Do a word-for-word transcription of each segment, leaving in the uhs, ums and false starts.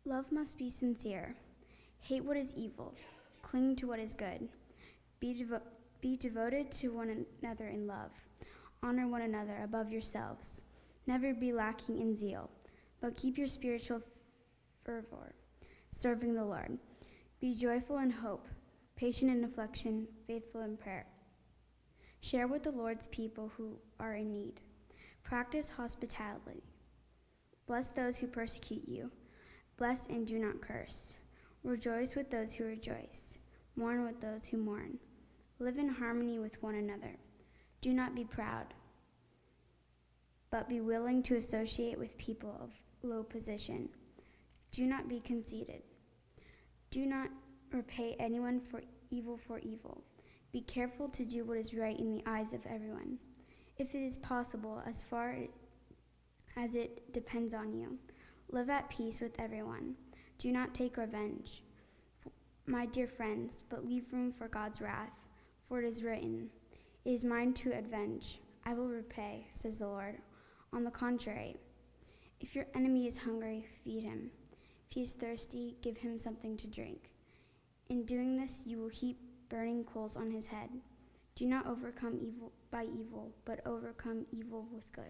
Love must be sincere. Hate what is evil. Cling to what is good. Be, devo- be devoted to one another in love. Honor one another above yourselves. Never be lacking in zeal, but keep your spiritual fervor, serving the Lord. Be joyful in hope, patient in affliction, faithful in prayer. Share with the Lord's people who are in need. Practice hospitality. Bless those who persecute you. Bless and do not curse. Rejoice with those who rejoice. Mourn with those who mourn. Live in harmony with one another. Do not be proud, but be willing to associate with people of low position. Do not be conceited. Do not repay anyone for evil for evil. Be careful to do what is right in the eyes of everyone. If it is possible, as far as it depends on you, live at peace with everyone. Do not take revenge, my dear friends, but leave room for God's wrath. For it is written, "It is mine to avenge. I will repay," says the Lord. On the contrary, if your enemy is hungry, feed him. If he is thirsty, give him something to drink. In doing this, you will heap burning coals on his head. Do not overcome evil by evil, but overcome evil with good.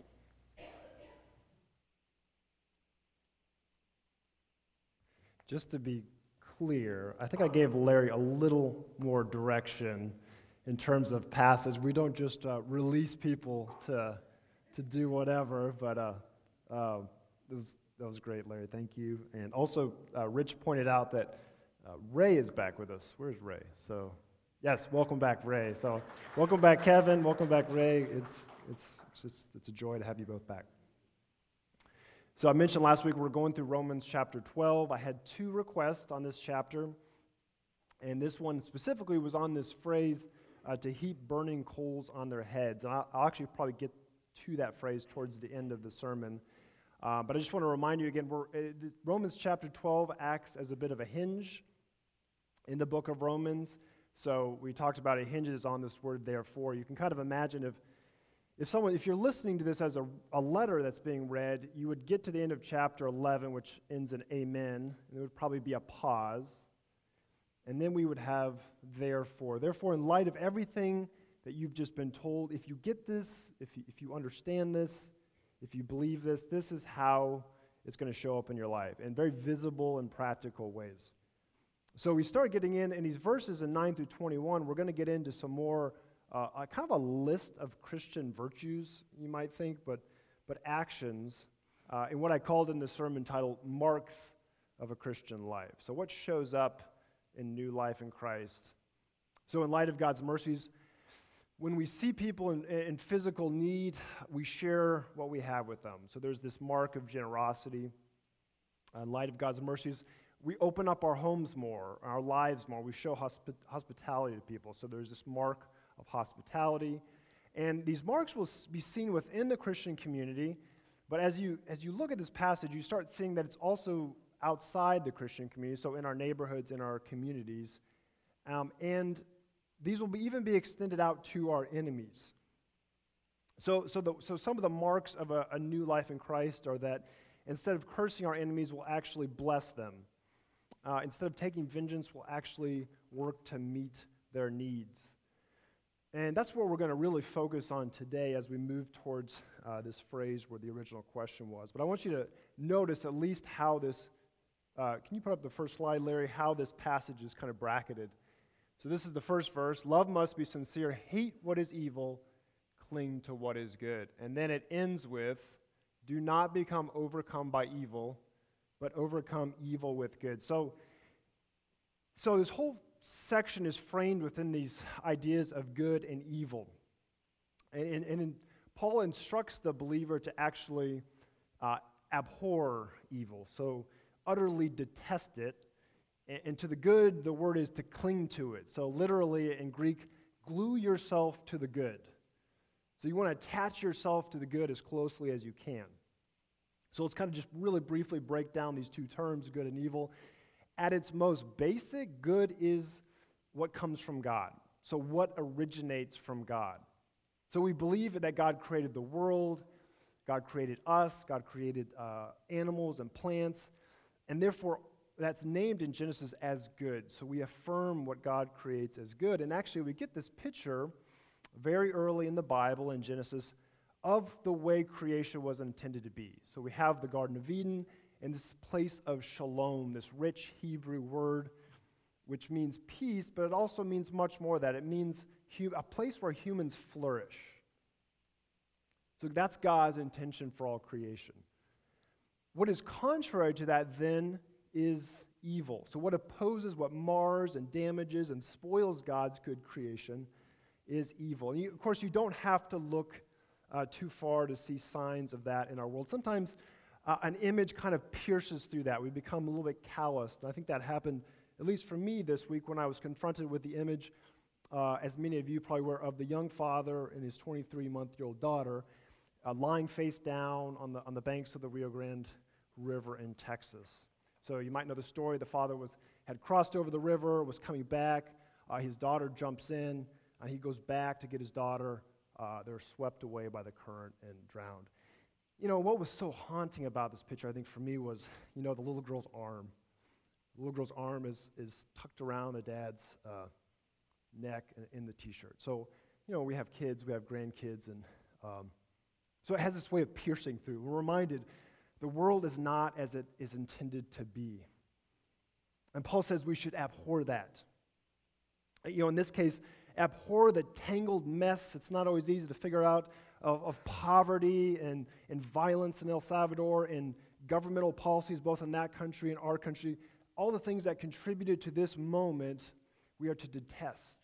Just to be clear, I think I gave Larry a little more direction in terms of passage. We don't just uh, release people to to do whatever, but uh, uh, it was, that was great, Larry. Thank you. And also, uh, Rich pointed out that uh, Ray is back with us. Where's Ray? So, yes, welcome back, Ray. So, welcome back, Kevin. Welcome back, Ray. It's it's just it's a joy to have you both back. So I mentioned last week we're going through Romans chapter twelve. I had two requests on this chapter, and this one specifically was on this phrase, uh, to heap burning coals on their heads. And I'll, I'll actually probably get to that phrase towards the end of the sermon. Uh, but I just want to remind you again, we're, uh, Romans chapter twelve acts as a bit of a hinge in the book of Romans. So we talked about it hinges on this word therefore. You can kind of imagine if If someone, if you're listening to this as a, a letter that's being read, you would get to the end of chapter eleven, which ends in amen, and there would probably be a pause, and then we would have therefore. Therefore, in light of everything that you've just been told, if you get this, if you, if you understand this, if you believe this, this is how it's going to show up in your life, in very visible and practical ways. So we start getting in, in these verses in nine through twenty-one, we're going to get into some more Uh, a kind of a list of Christian virtues, you might think, but but actions, uh, and what I called in the sermon title, marks of a Christian life. So what shows up in new life in Christ? So in light of God's mercies, when we see people in, in physical need, we share what we have with them. So there's this mark of generosity. In light of God's mercies, we open up our homes more, our lives more. We show hospi- hospitality to people. So there's this mark of hospitality, and these marks will be seen within the Christian community, but as you as you look at this passage, you start seeing that it's also outside the Christian community, so in our neighborhoods, in our communities, um, and these will be, even be extended out to our enemies. So so, the, so some of the marks of a, a new life in Christ are that instead of cursing our enemies, we'll actually bless them. Uh, instead of taking vengeance, we'll actually work to meet their needs. And that's what we're going to really focus on today as we move towards uh, this phrase where the original question was. But I want you to notice at least how this, uh, can you put up the first slide, Larry, how this passage is kind of bracketed. So this is the first verse. Love must be sincere. Hate what is evil. Cling to what is good. And then it ends with, do not become overcome by evil, but overcome evil with good. So, so this whole section is framed within these ideas of good and evil. And, and, and in, Paul instructs the believer to actually uh, abhor evil, so utterly detest it. And, and to the good, the word is to cling to it. So literally in Greek, glue yourself to the good. So you want to attach yourself to the good as closely as you can. So let's kind of just really briefly break down these two terms, good and evil. At its most basic, good is what comes from God. So what originates from God? So we believe that God created the world, God created us, God created uh, animals and plants, And therefore, that's named in Genesis as good. So we affirm what God creates as good. And actually, we get this picture very early in the Bible, in Genesis, of the way creation was intended to be. So we have the Garden of Eden and this place of shalom, this rich Hebrew word, which means peace, but it also means much more than that. It means hu- a place where humans flourish. So that's God's intention for all creation. What is contrary to that then is evil. So what opposes, what mars and damages and spoils God's good creation is evil. And you, of course, you don't have to look uh, too far to see signs of that in our world. Sometimes uh, an image kind of pierces through that. We become a little bit calloused. And I think that happened, at least for me this week, when I was confronted with the image, uh, as many of you probably were, of the young father and his twenty-three-month-old daughter uh, lying face down on the on the banks of the Rio Grande River in Texas. So you might know the story. The father was had crossed over the river, was coming back. Uh, his daughter jumps in, and he goes back to get his daughter. Uh, they're swept away by the current and drowned. You know, what was so haunting about this picture, I think, for me was, you know, the little girl's arm. The little girl's arm is, is tucked around the dad's uh, neck in, in the T-shirt. So, you know, we have kids, we have grandkids, and um, so it has this way of piercing through. We're reminded the world is not as it is intended to be. And Paul says we should abhor that. You know, in this case, abhor the tangled mess. It's not always easy to figure out of, of poverty and, and violence in El Salvador and governmental policies both in that country and our country. All the things that contributed to this moment we are to detest.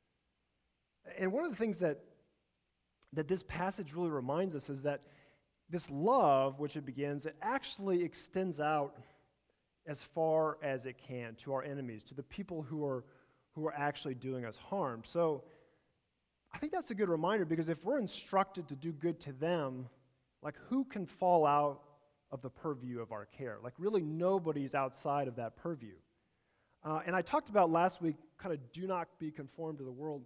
And one of the things that, that this passage really reminds us is that this love, which it begins, it actually extends out as far as it can to our enemies, to the people who are who are actually doing us harm. So I think that's a good reminder, because if we're instructed to do good to them, like, who can fall out of the purview of our care? Like, really nobody's outside of that purview. Uh, and I talked about last week, kind of do not be conformed to the world.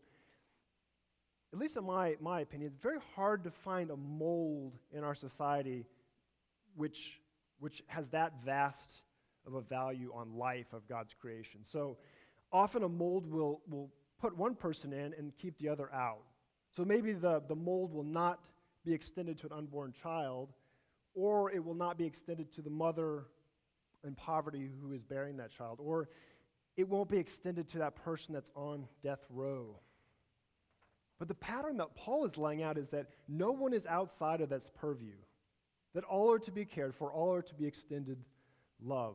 At least in my, my opinion, it's very hard to find a mold in our society which, which has that vast of a value on life of God's creation. So often a mold will, will put one person in and keep the other out. So maybe the, the mold will not be extended to an unborn child, or it will not be extended to the mother in poverty who is bearing that child, or it won't be extended to that person that's on death row. But the pattern that Paul is laying out is that no one is outside of this purview, that all are to be cared for, all are to be extended love.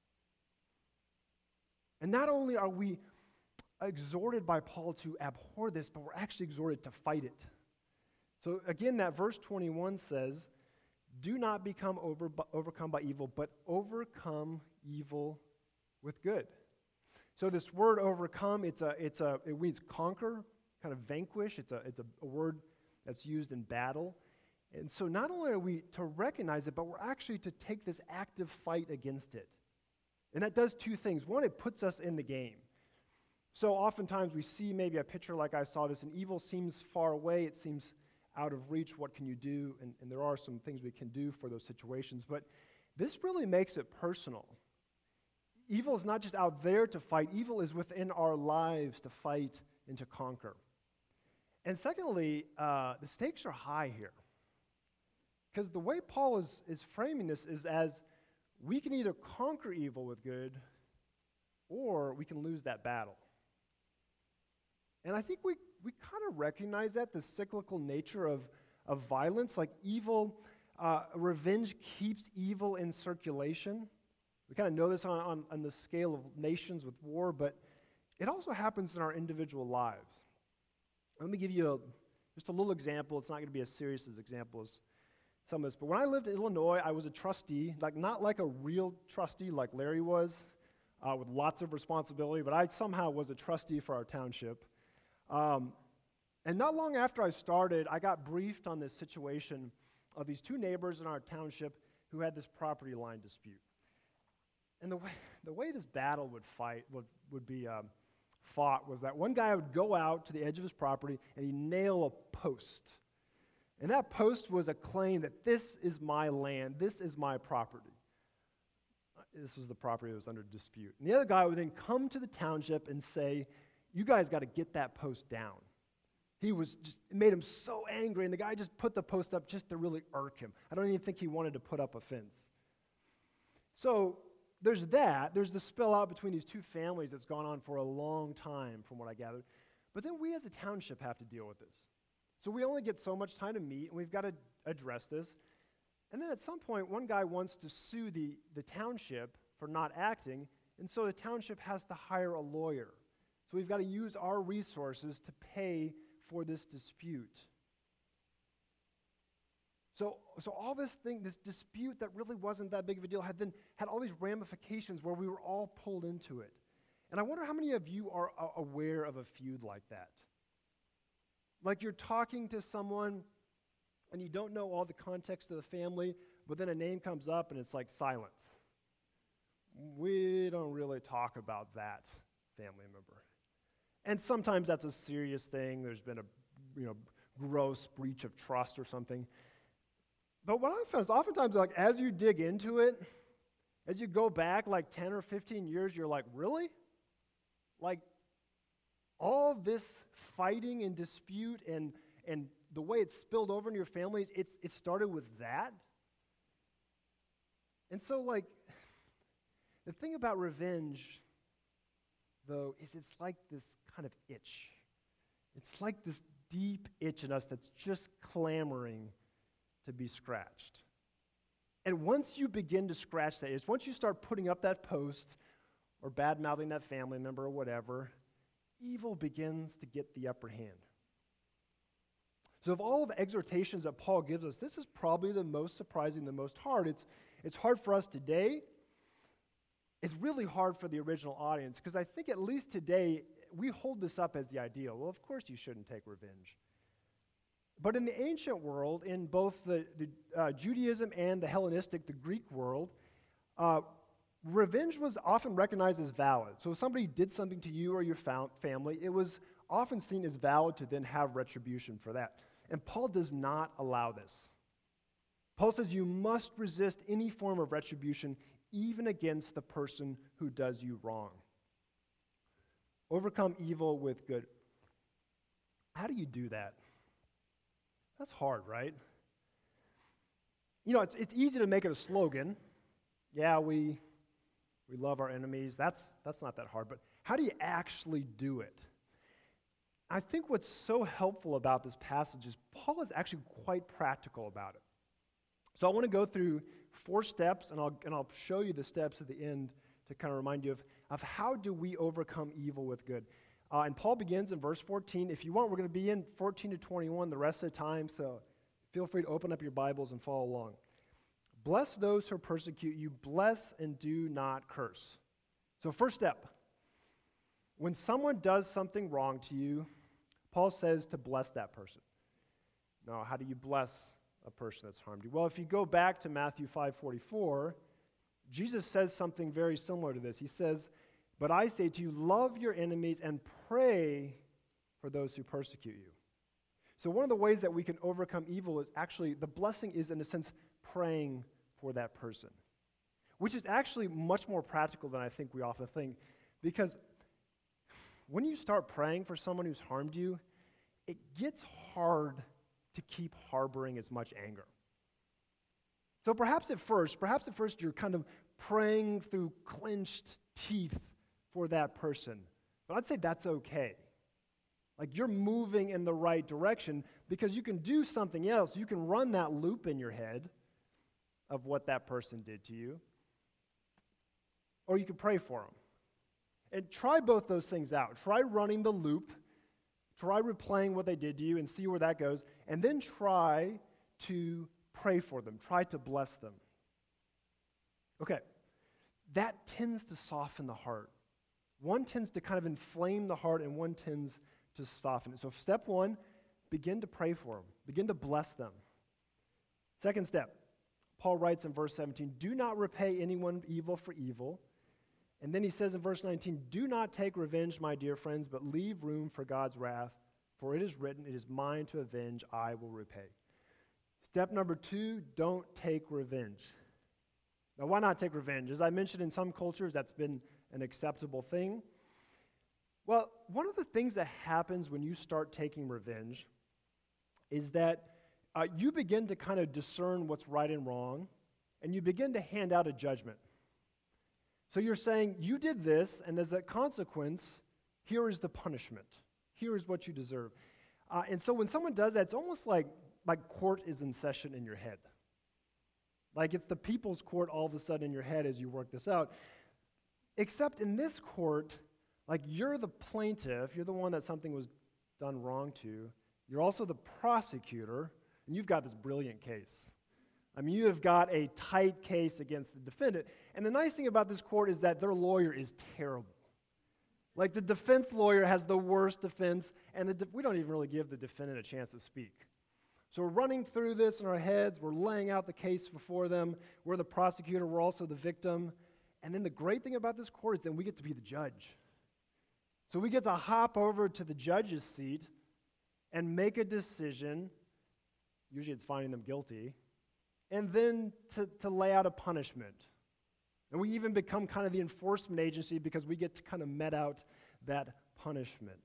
And not only are we exhorted by Paul to abhor this, but we're actually exhorted to fight it. So again, that verse twenty-one says, do not become over, overcome by evil, but overcome evil with good. So this word overcome, it's a, it's a, it means conquer, kind of vanquish. It's a, it's a, a word that's used in battle. And so not only are we to recognize it, but we're actually to take this active fight against it. And that does two things. One, it puts us in the game. So oftentimes we see maybe a picture like I saw this, and evil seems far away, it seems out of reach. What can you do? And, and there are some things we can do for those situations. But this really makes it personal. Evil is not just out there to fight. Evil is within our lives to fight and to conquer. And secondly, uh, the stakes are high here. Because the way Paul is, is framing this is as we can either conquer evil with good, or we can lose that battle. And I think we, we kind of recognize that, the cyclical nature of, of violence. Like evil, uh, revenge keeps evil in circulation. We kind of know this on, on, on the scale of nations with war, but it also happens in our individual lives. Let me give you a, just a little example. It's not going to be as serious as example as some of this. But when I lived in Illinois, I was a trustee, like not like a real trustee like Larry was, uh, with lots of responsibility, but I somehow was a trustee for our township. Um, and not long after I started, I got briefed on this situation of these two neighbors in our township who had this property line dispute. And the way, the way this battle would fight would, would be um, fought was that one guy would go out to the edge of his property and he'd nail a post. And that post was a claim that this is my land, this is my property. this was the property that was under dispute. And the other guy would then come to the township and say, you guys got to get that post down. He was just, it made him so angry, and the guy just put the post up just to really irk him. I don't even think he wanted to put up a fence. So there's that. There's the spill out between these two families that's gone on for a long time, from what I gathered. But then we as a township have to deal with this. So we only get so much time to meet, and we've got to address this. And then at some point, one guy wants to sue the, the township for not acting, and so the township has to hire a lawyer. So we've got to use our resources to pay for this dispute. So, so all this thing, this dispute that really wasn't that big of a deal, had then had all these ramifications where we were all pulled into it. And I wonder how many of you are uh, aware of a feud like that. Like you're talking to someone and you don't know all the context of the family, but then a name comes up and it's like silence. We don't really talk about that family member. And sometimes that's a serious thing. There's been a, you know, gross breach of trust or something. But what I found is oftentimes, like, as you dig into it, as you go back like ten or fifteen years, you're like, really? Like, all this fighting and dispute and, and the way it's spilled over into your families, it's, it started with that? And so, like, the thing about revenge, though, is it's like this kind of itch. It's like this deep itch in us that's just clamoring to be scratched. And once you begin to scratch that itch, once you start putting up that post or bad-mouthing that family member or whatever, evil begins to get the upper hand. So of all of the exhortations that Paul gives us, this is probably the most surprising, the most hard. It's, it's hard for us today. It's really hard for the original audience, because I think at least today we hold this up as the ideal. Well, of course you shouldn't take revenge. But in the ancient world, in both the, the uh, Judaism and the Hellenistic, the Greek world, uh, revenge was often recognized as valid. So if somebody did something to you or your fam- family, it was often seen as valid to then have retribution for that. And Paul does not allow this. Paul says you must resist any form of retribution, even against the person who does you wrong. Overcome evil with good. How do you do that? That's hard, right? You know, it's it's easy to make it a slogan. Yeah, we we love our enemies. That's that's not that hard. But how do you actually do it? I think what's so helpful about this passage is Paul is actually quite practical about it. So I want to go through four steps, and I'll and I'll show you the steps at the end to kind of remind you of, of how do we overcome evil with good. Uh, and Paul begins in verse fourteen. If you want, we're going to be in fourteen to twenty-one the rest of the time, so feel free to open up your Bibles and follow along. Bless those who persecute you. Bless and do not curse. So first step, when someone does something wrong to you, Paul says to bless that person. Now, how do you bless a person that's harmed you? Well, if you go back to Matthew five forty-four, Jesus says something very similar to this. He says, but I say to you, love your enemies and pray for those who persecute you. So one of the ways that we can overcome evil is actually, the blessing is, in a sense, praying for that person, which is actually much more practical than I think we often think, because when you start praying for someone who's harmed you, it gets hard to keep harboring as much anger. So perhaps at first, perhaps at first you're kind of praying through clenched teeth for that person. But I'd say that's okay. Like you're moving in the right direction because you can do something else. You can run that loop in your head of what that person did to you. Or you can pray for them. And try both those things out. Try running the loop. Try replaying what they did to you and see where that goes. And then try to pray for them. Try to bless them. Okay. That tends to soften the heart. One tends to kind of inflame the heart, and one tends to soften it. So step one, begin to pray for them. Begin to bless them. Second step, Paul writes in verse seventeen, do not repay anyone evil for evil. And then he says in verse nineteen, do not take revenge, my dear friends, but leave room for God's wrath, for it is written, it is mine to avenge, I will repay. Step number two, don't take revenge. Now, why not take revenge? As I mentioned, in some cultures, that's been an acceptable thing. Well, one of the things that happens when you start taking revenge is that uh, you begin to kind of discern what's right and wrong, and you begin to hand out a judgment. So you're saying, you did this, and as a consequence, here is the punishment. Here is what you deserve. Uh, and so when someone does that, it's almost like, like court is in session in your head. Like it's the people's court all of a sudden in your head as you work this out. Except in this court, like you're the plaintiff, you're the one that something was done wrong to. You're also the prosecutor, and you've got this brilliant case. I mean, you have got a tight case against the defendant. And the nice thing about this court is that their lawyer is terrible. Like the defense lawyer has the worst defense, and the de- we don't even really give the defendant a chance to speak. So we're running through this in our heads. We're laying out the case before them. We're the prosecutor. We're also the victim. And then the great thing about this court is that we get to be the judge. So we get to hop over to the judge's seat and make a decision. Usually it's finding them guilty. And then to, to lay out a punishment. And we even become kind of the enforcement agency because we get to kind of met out that punishment.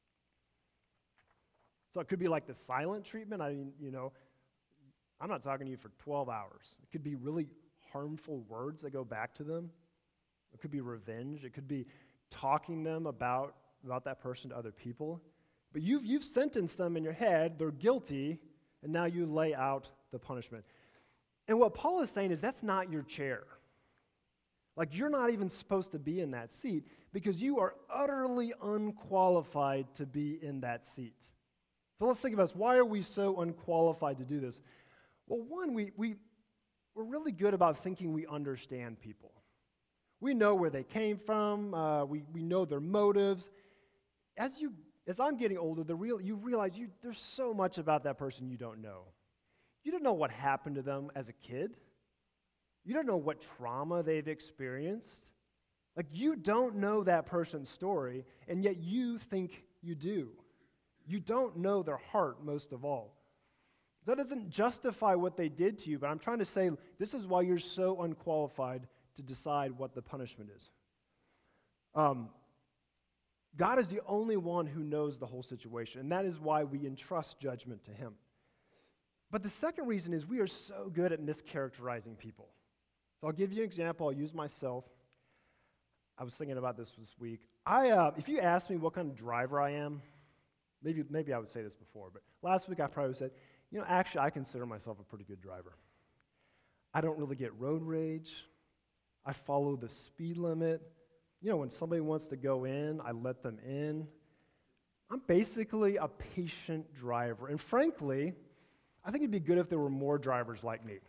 So it could be like the silent treatment. I mean, you know, I'm not talking to you for twelve hours. It could be really harmful words that go back to them. It could be revenge. It could be talking them about, about that person to other people. But you've, you've sentenced them in your head. They're guilty, and now you lay out the punishment. And what Paul is saying is that's not your chair. Like you're not even supposed to be in that seat because you are utterly unqualified to be in that seat. So let's think about this. Why are we so unqualified to do this? Well, one, we, we, we're really good about thinking we understand people. We know where they came from. Uh, we, we know their motives. As you, as I'm getting older, the real, you realize you, there's so much about that person you don't know. You don't know what happened to them as a kid. You don't know what trauma they've experienced. Like, you don't know that person's story, and yet you think you do. You don't know their heart, most of all. That doesn't justify what they did to you, but I'm trying to say this is why you're so unqualified to decide what the punishment is. Um, God is the only one who knows the whole situation, and that is why we entrust judgment to Him. But the second reason is we are so good at mischaracterizing people. So I'll give you an example. I'll use myself. I was thinking about this this week. I, uh, if you ask me what kind of driver I am, maybe maybe I would say this before, but last week I probably said, you know, actually I consider myself a pretty good driver. I don't really get road rage. I follow the speed limit. You know, when somebody wants to go in, I let them in. I'm basically a patient driver. And frankly, I think it'd be good if there were more drivers like me.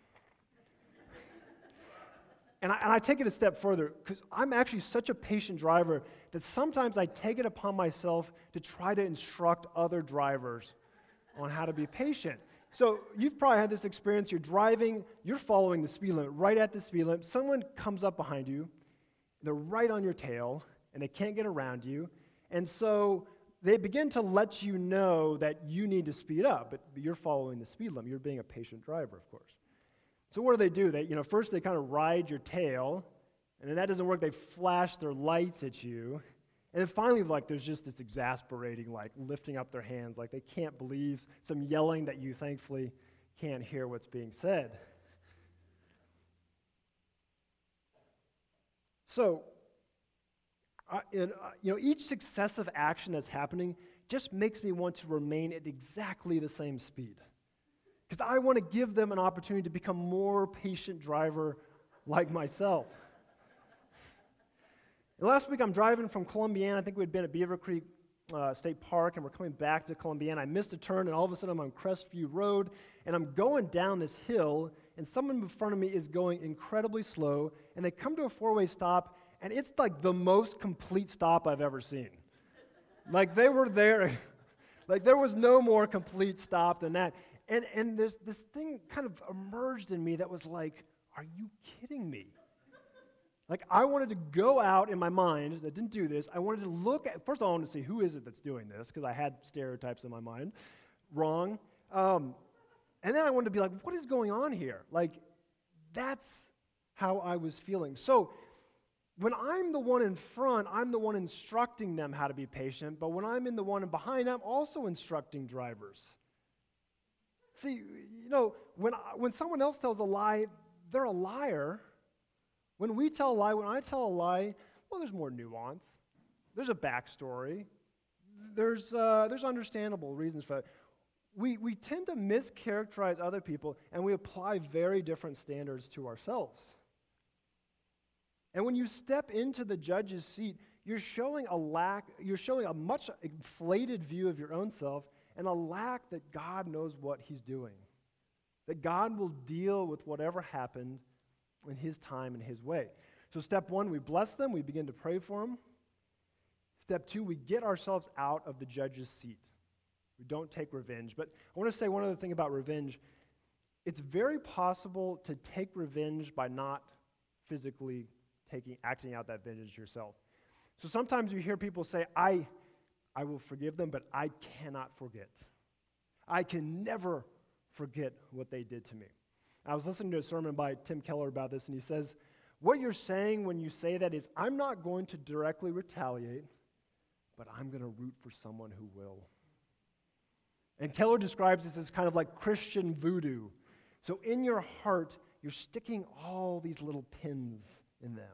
And I, and I take it a step further, because I'm actually such a patient driver that sometimes I take it upon myself to try to instruct other drivers on how to be patient. So you've probably had this experience. You're driving, you're following the speed limit, right at the speed limit. Someone comes up behind you, they're right on your tail, and they can't get around you. And so they begin to let you know that you need to speed up, but you're following the speed limit. You're being a patient driver, of course. So what do they do? They, you know, first they kind of ride your tail, and then that doesn't work. They flash their lights at you, and then finally, like, there's just this exasperating, like, lifting up their hands, like they can't believe some yelling that you thankfully can't hear what's being said. So, uh, in, uh, you know, each successive action that's happening just makes me want to remain at exactly the same speed. Because I want to give them an opportunity to become more patient driver like myself. And last week I'm driving from Columbiana. I think we'd been at Beaver Creek uh, State Park, and we're coming back to Columbiana. I missed a turn, and all of a sudden I'm on Crestview Road, and I'm going down this hill, and someone in front of me is going incredibly slow, and they come to a four-way stop, and it's like the most complete stop I've ever seen. Like they were there, like there was no more complete stop than that. And and there's this thing kind of emerged in me that was like, are you kidding me? Like, I wanted to go out in my mind, I didn't do this, I wanted to look at, first of all, I wanted to see who is it that's doing this, because I had stereotypes in my mind, wrong. Um, and then I wanted to be like, what is going on here? Like, that's how I was feeling. So when I'm the one in front, I'm the one instructing them how to be patient, but when I'm in the one behind, I'm also instructing drivers. See, you know, when, when someone else tells a lie, they're a liar. When we tell a lie, when I tell a lie, well, there's more nuance. There's a backstory. There's, uh, there's understandable reasons for that. We, we tend to mischaracterize other people, and we apply very different standards to ourselves. And when you step into the judge's seat, you're showing a lack, you're showing a much inflated view of your own self and a lack that God knows what he's doing. That God will deal with whatever happened in his time and his way. So step one, we bless them, we begin to pray for them. Step two, we get ourselves out of the judge's seat. We don't take revenge. But I want to say one other thing about revenge. It's very possible to take revenge by not physically taking, acting out that vengeance yourself. So sometimes you hear people say, I, I will forgive them, but I cannot forget. I can never forget what they did to me. I was listening to a sermon by Tim Keller about this, and he says, what you're saying when you say that is, I'm not going to directly retaliate, but I'm going to root for someone who will. And Keller describes this as kind of like Christian voodoo. So in your heart, you're sticking all these little pins in them.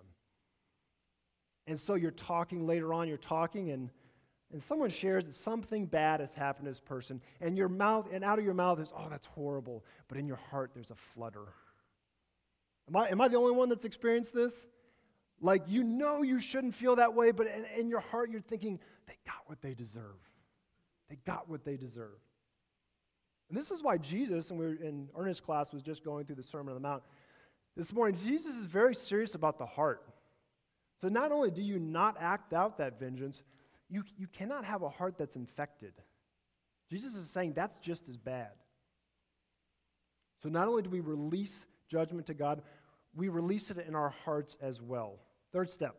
And so you're talking later on, you're talking, and, and someone shares that something bad has happened to this person, and your mouth, and out of your mouth is, oh, that's horrible. But in your heart, there's a flutter. Am I, am I the only one that's experienced this? Like, you know you shouldn't feel that way, but in, in your heart, you're thinking, they got what they deserve. They got what they deserve. And this is why Jesus, and we were in Ernest's class, was just going through the Sermon on the Mount this morning. Jesus is very serious about the heart. So not only do you not act out that vengeance, you, you cannot have a heart that's infected. Jesus is saying that's just as bad. So not only do we release judgment to God, we release it in our hearts as well. Third step.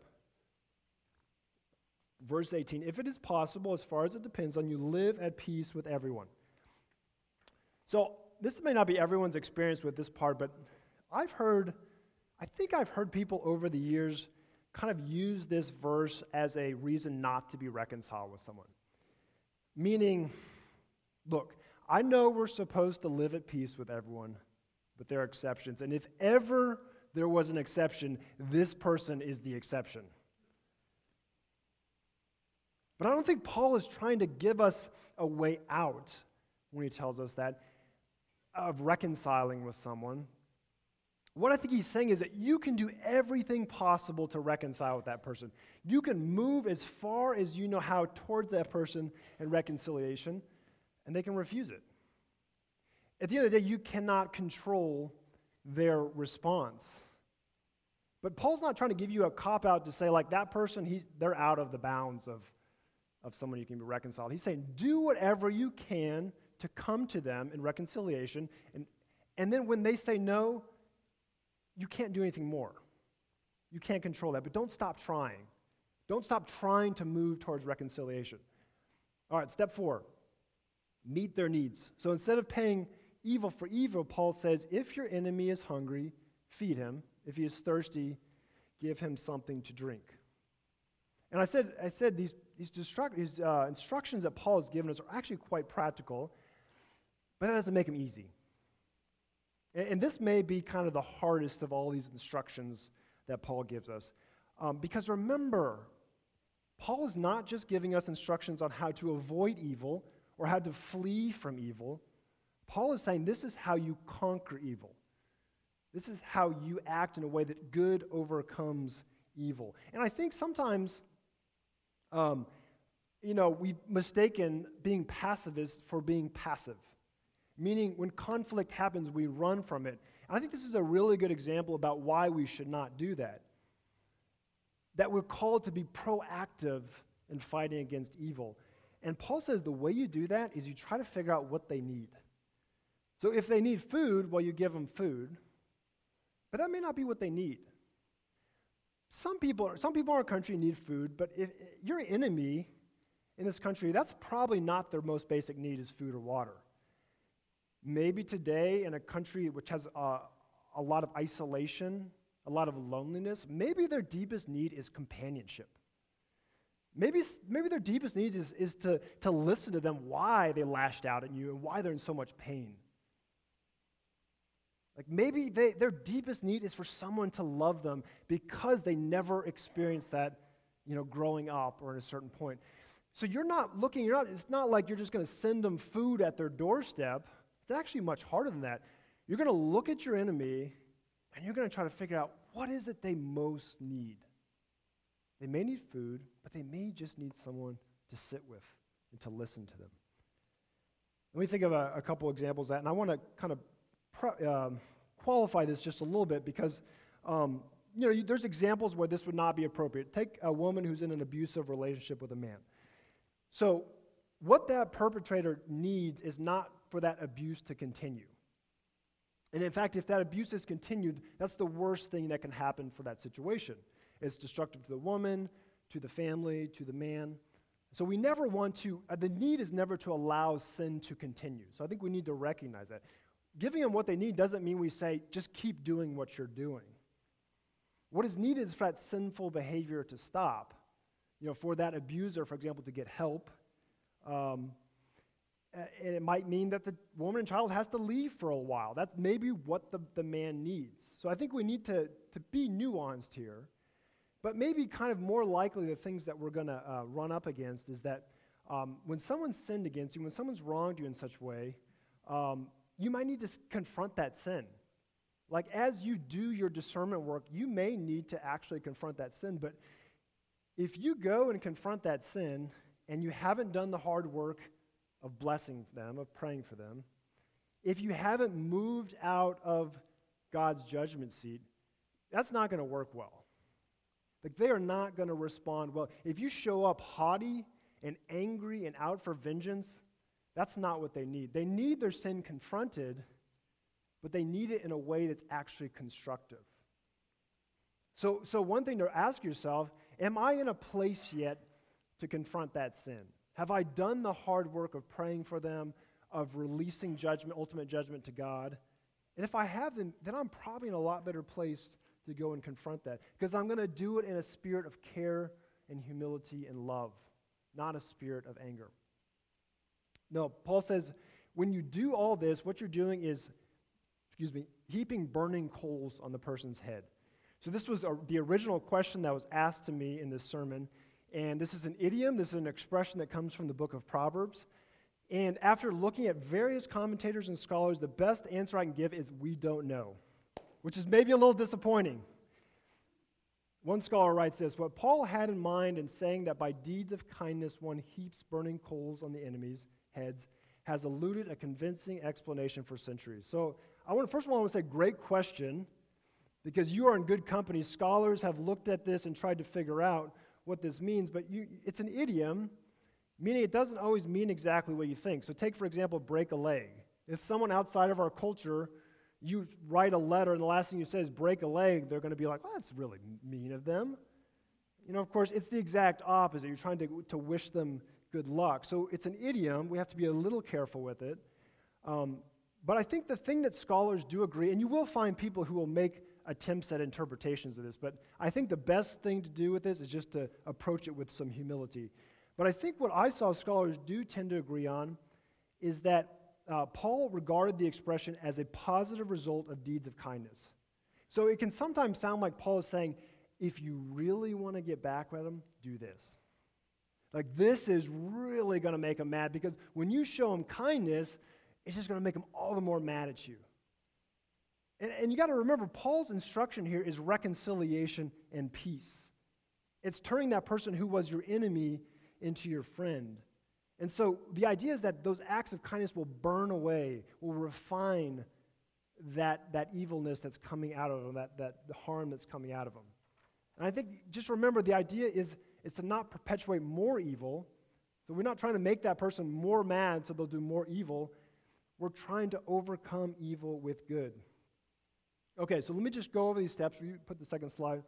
Verse eighteen, if it is possible, as far as it depends on you, live at peace with everyone. So this may not be everyone's experience with this part, but I've heard, I think I've heard people over the years kind of use this verse as a reason not to be reconciled with someone. Meaning, look, I know we're supposed to live at peace with everyone, but there are exceptions. And if ever there was an exception, this person is the exception. But I don't think Paul is trying to give us a way out when he tells us that, of reconciling with someone. What I think he's saying is that you can do everything possible to reconcile with that person. You can move as far as you know how towards that person in reconciliation, and they can refuse it. At the end of the day, you cannot control their response. But Paul's not trying to give you a cop-out to say, like, that person, he's, they're out of the bounds of, of someone you can be reconciled. He's saying, do whatever you can to come to them in reconciliation, and, and then when they say no, you can't do anything more. You can't control that, but don't stop trying. Don't stop trying to move towards reconciliation. All right, step four, meet their needs. So instead of paying evil for evil, Paul says, if your enemy is hungry, feed him. If he is thirsty, give him something to drink. And I said, I said these, these, destruct, these uh, instructions that Paul has given us are actually quite practical, but that doesn't make them easy. And this may be kind of the hardest of all these instructions that Paul gives us. Um, because remember, Paul is not just giving us instructions on how to avoid evil or how to flee from evil. Paul is saying this is how you conquer evil. This is how you act in a way that good overcomes evil. And I think sometimes, um, you know, we've mistaken being pacifist for being passive. Meaning, when conflict happens, we run from it. And I think this is a really good example about why we should not do that. That we're called to be proactive in fighting against evil. And Paul says the way you do that is you try to figure out what they need. So if they need food, well, you give them food. But that may not be what they need. Some people, some people in our country need food, but if your enemy in this country, that's probably not their most basic need is food or water. Maybe today in a country which has uh, a lot of isolation, a lot of loneliness, maybe their deepest need is companionship. Maybe, maybe their deepest need is, is to, to listen to them why they lashed out at you and why they're in so much pain. Like maybe they, their deepest need is for someone to love them because they never experienced that, you know, growing up or at a certain point. So you're not looking, you're not, it's not like you're just going to send them food at their doorstep. It's actually much harder than that. You're going to look at your enemy and you're going to try to figure out what is it they most need. They may need food, but they may just need someone to sit with and to listen to them. Let me think of a, a couple examples of that, and I want to kind of pro, um, qualify this just a little bit because um, you know, you, there's examples where this would not be appropriate. Take a woman who's in an abusive relationship with a man. So what that perpetrator needs is not for that abuse to continue. And in fact, if that abuse is continued, that's the worst thing that can happen for that situation. It's destructive to the woman, to the family, to the man. So we never want to, uh, the need is never to allow sin to continue. So I think we need to recognize that. Giving them what they need doesn't mean we say, just keep doing what you're doing. What is needed is for that sinful behavior to stop. You know, for that abuser, for example, to get help. Um, and it might mean that the woman and child has to leave for a while. That's maybe what the, the man needs. So I think we need to, to be nuanced here. But maybe kind of more likely the things that we're going to uh, run up against is that um, when someone's sinned against you, when someone's wronged you in such a way, um, you might need to s- confront that sin. Like as you do your discernment work, you may need to actually confront that sin. But if you go and confront that sin and you haven't done the hard work of blessing them, of praying for them, if you haven't moved out of God's judgment seat, that's not going to work well. Like they are not going to respond well. If you show up haughty and angry and out for vengeance, that's not what they need. They need their sin confronted, but they need it in a way that's actually constructive. So, so one thing to ask yourself, am I in a place yet to confront that sin? Have I done the hard work of praying for them, of releasing judgment, ultimate judgment to God? And if I have, then, then I'm probably in a lot better place to go and confront that. Because I'm going to do it in a spirit of care and humility and love, not a spirit of anger. No, Paul says, when you do all this, what you're doing is, excuse me, heaping burning coals on the person's head. So this was a, the original question that was asked to me in this sermon. And this is an idiom, this is an expression that comes from the book of Proverbs. And after looking at various commentators and scholars, the best answer I can give is we don't know, which is maybe a little disappointing. One scholar writes this, what Paul had in mind in saying that by deeds of kindness one heaps burning coals on the enemy's heads has eluded a convincing explanation for centuries. So I want to, first of all, I want to say great question, because you are in good company. Scholars have looked at this and tried to figure out what this means, but you, it's an idiom, meaning it doesn't always mean exactly what you think. So take, for example, break a leg. If someone outside of our culture, you write a letter and the last thing you say is break a leg, they're going to be like, well, that's really mean of them. You know, of course, it's the exact opposite. You're trying to, to wish them good luck. So it's an idiom. We have to be a little careful with it. Um, but I think the thing that scholars do agree, and you will find people who will make attempts at interpretations of this, but I think the best thing to do with this is just to approach it with some humility. But I think what I saw scholars do tend to agree on is that uh, Paul regarded the expression as a positive result of deeds of kindness. So it can sometimes sound like Paul is saying, if you really want to get back at them, do this. Like this is really going to make them mad, because when you show them kindness, it's just going to make them all the more mad at you. And, and you got to remember, Paul's instruction here is reconciliation and peace. It's turning that person who was your enemy into your friend. And so the idea is that those acts of kindness will burn away, will refine that, that evilness that's coming out of them, that, that the harm that's coming out of them. And I think, just remember, the idea is, is to not perpetuate more evil. So we're not trying to make that person more mad so they'll do more evil. We're trying to overcome evil with good. Okay, so let me just go over these steps. Will you put the second slide?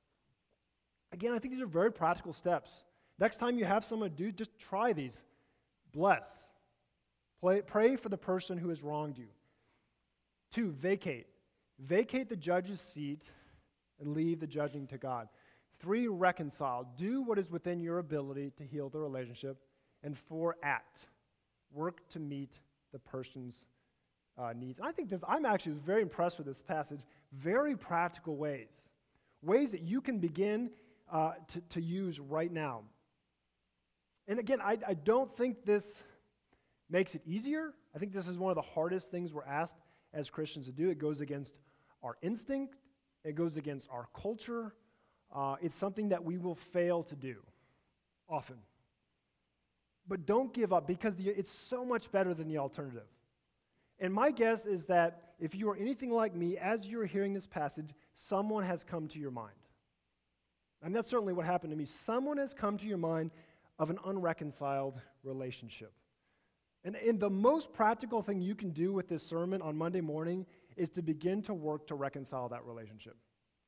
Again, I think these are very practical steps. Next time you have someone do, just try these. Bless. Pray, pray for the person who has wronged you. Two, vacate. Vacate the judge's seat and leave the judging to God. Three, reconcile. Do what is within your ability to heal the relationship. And four, act. Work to meet the person's uh, needs. And I think this, I'm actually very impressed with this passage. Very practical ways. Ways that you can begin uh, to, to use right now. And again, I, I don't think this makes it easier. I think this is one of the hardest things we're asked as Christians to do. It goes against our instinct. It goes against our culture. Uh, it's something that we will fail to do often. But don't give up, because the, it's so much better than the alternative. And my guess is that if you are anything like me, as you're hearing this passage, someone has come to your mind. And that's certainly what happened to me. Someone has come to your mind of an unreconciled relationship. And, and the most practical thing you can do with this sermon on Monday morning is to begin to work to reconcile that relationship.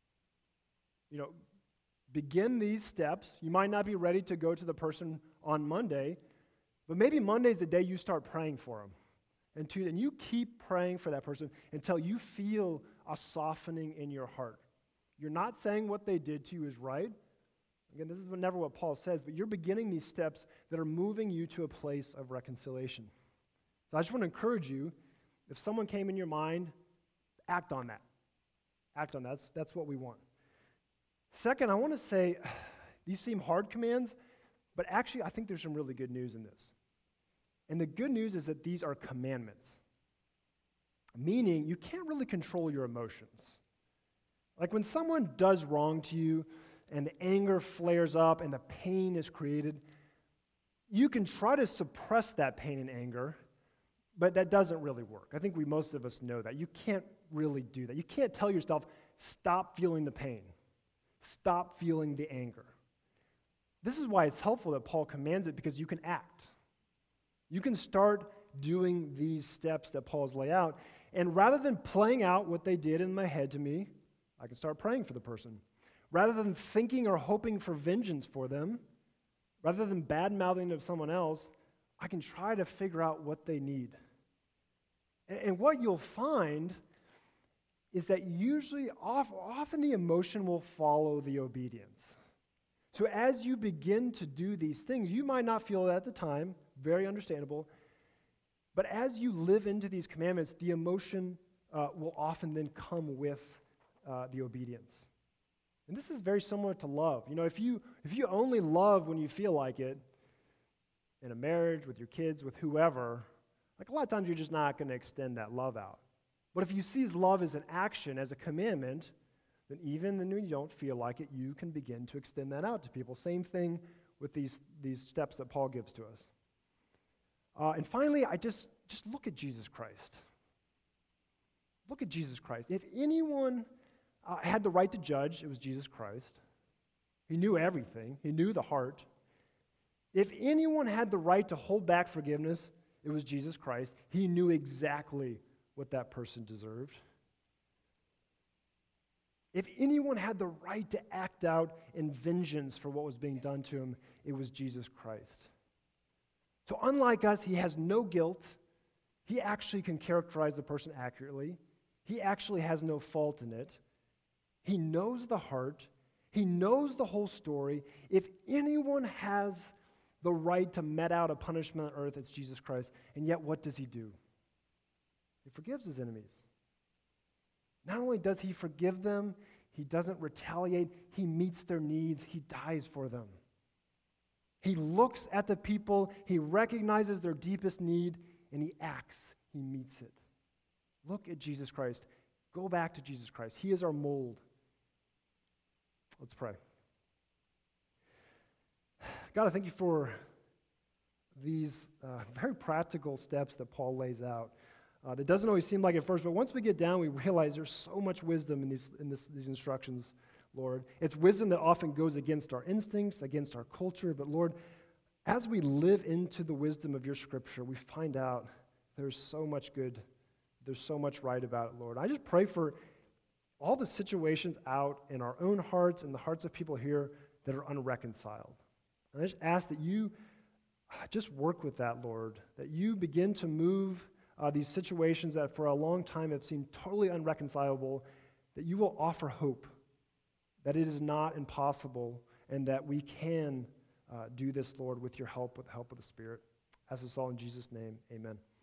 You know, begin these steps. You might not be ready to go to the person on Monday, but maybe Monday's the day you start praying for them. And, to, and you keep praying for that person until you feel a softening in your heart. You're not saying what they did to you is right. Again, this is never what Paul says, but you're beginning these steps that are moving you to a place of reconciliation. So I just want to encourage you, if someone came in your mind, act on that. Act on that. That's, that's what we want. Second, I want to say, these seem hard commands, but actually I think there's some really good news in this. And the good news is that these are commandments, meaning you can't really control your emotions. Like when someone does wrong to you and the anger flares up and the pain is created, you can try to suppress that pain and anger, but that doesn't really work. I think we most of us know that. You can't really do that. You can't tell yourself, stop feeling the pain. Stop feeling the anger. This is why it's helpful that Paul commands it, because you can act. You can start doing these steps that Paul's laid out, and rather than playing out what they did in my head to me, I can start praying for the person. Rather than thinking or hoping for vengeance for them, rather than bad-mouthing of someone else, I can try to figure out what they need. And, and what you'll find is that usually, often the emotion will follow the obedience. So as you begin to do these things, you might not feel it at the time, very understandable, but as you live into these commandments, the emotion uh, will often then come with uh, the obedience. And this is very similar to love. You know, if you if you only love when you feel like it, in a marriage, with your kids, with whoever, like a lot of times you're just not going to extend that love out. But if you see love as an action, as a commandment, then even when you don't feel like it, you can begin to extend that out to people. Same thing with these, these steps that Paul gives to us. Uh, and finally, I just, just look at Jesus Christ. Look at Jesus Christ. If anyone uh, had the right to judge, it was Jesus Christ. He knew everything. He knew the heart. If anyone had the right to hold back forgiveness, it was Jesus Christ. He knew exactly what that person deserved. If anyone had the right to act out in vengeance for what was being done to him, it was Jesus Christ. So unlike us, he has no guilt. He actually can characterize the person accurately. He actually has no fault in it. He knows the heart. He knows the whole story. If anyone has the right to met out a punishment on earth, it's Jesus Christ. And yet, what does he do? He forgives his enemies. Not only does he forgive them, he doesn't retaliate. He meets their needs. He dies for them. He looks at the people, he recognizes their deepest need, and he acts. He meets it. Look at Jesus Christ. Go back to Jesus Christ. He is our mold. Let's pray. God, I thank you for these uh, very practical steps that Paul lays out. Uh, that doesn't always seem like it at first, but once we get down, we realize there's so much wisdom in these in this, these instructions, Lord. It's wisdom that often goes against our instincts, against our culture, but Lord, as we live into the wisdom of your scripture, we find out there's so much good, there's so much right about it, Lord. I just pray for all the situations out in our own hearts and the hearts of people here that are unreconciled. And I just ask that you just work with that, Lord, that you begin to move Uh, these situations that for a long time have seemed totally unreconcilable, that you will offer hope, that it is not impossible, and that we can uh, do this, Lord, with your help, with the help of the Spirit. As it's all in Jesus' name, amen.